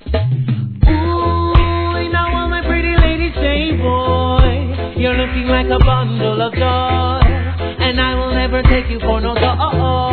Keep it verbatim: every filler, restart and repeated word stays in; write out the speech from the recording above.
Ooh, now all my pretty ladies say, boy, you're looking like a bundle of joy, and I will never take you for no toy.